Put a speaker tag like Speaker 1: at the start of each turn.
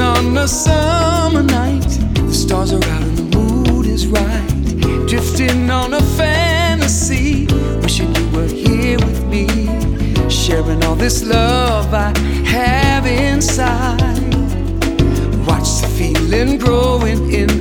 Speaker 1: on a summer night. The stars are out and the mood is right. Drifting on a fantasy, wishing you were here with me, sharing all this love I have inside. Watch the feeling growing in